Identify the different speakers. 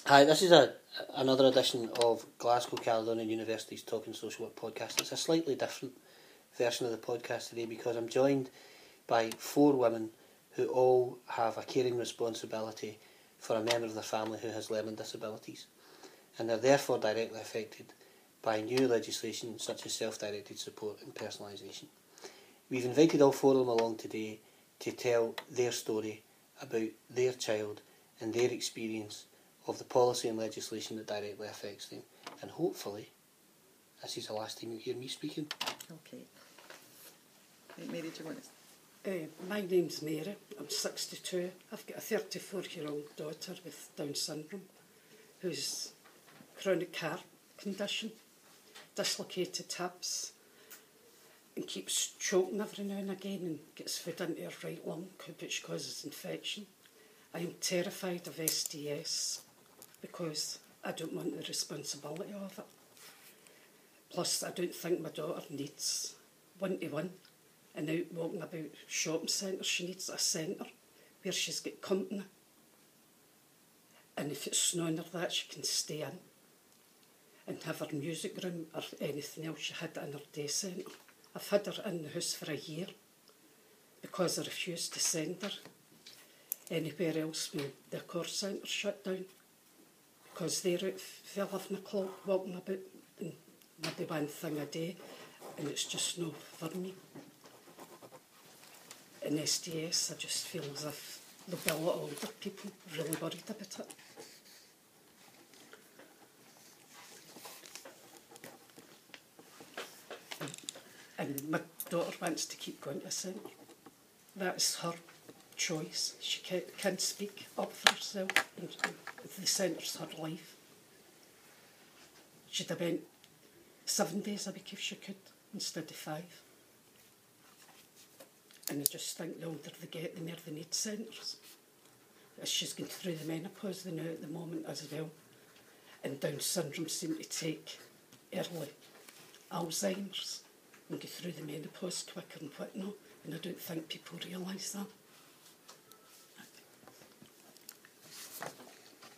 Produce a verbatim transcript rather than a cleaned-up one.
Speaker 1: Hi, this is a another edition of Glasgow Caledonian University's Talking Social Work podcast. It's a slightly different version of the podcast today because I'm joined by four women who all have a caring responsibility for a member of their family who has learning disabilities, and are therefore directly affected by new legislation such as self-directed support and personalisation. We've invited all four of them along today to tell their story about their child and their experience of the policy and legislation that directly affects them. And hopefully, this is the last time you hear me speaking.
Speaker 2: Okay. Right, Mary, do you want to...
Speaker 3: Uh, my name's Mary. I'm sixty-two. I've got a thirty-four-year-old daughter with Down syndrome who's chronic heart condition, dislocated hips, and keeps choking every now and again and gets food into her right lung, which causes infection. I am terrified of S D S because I don't want the responsibility of it. Plus, I don't think my daughter needs one-to-one and out walking about shopping centres. She needs a centre where she's got company. And if it's snowing or that, she can stay in and have her music room or anything else she had in her day centre. I've had her in the house for a year because I refused to send her anywhere else when the core centre shut down, because they're out for eleven o'clock walking about and maybe one thing a day, and it's just no for me. In S D S, I just feel as if there'll be a lot of older people really worried about it. And my daughter wants to keep going to centre. That's her choice. She can, can speak up for herself, and the centre's her life. She'd have went seven days a week if she could, instead of five. And I just think the older they get, the more they need centres. As she's going through the menopause now at the moment as well, and Down syndrome seem to take early Alzheimer's and go through the menopause quicker and whatnot, and I don't think people realise that.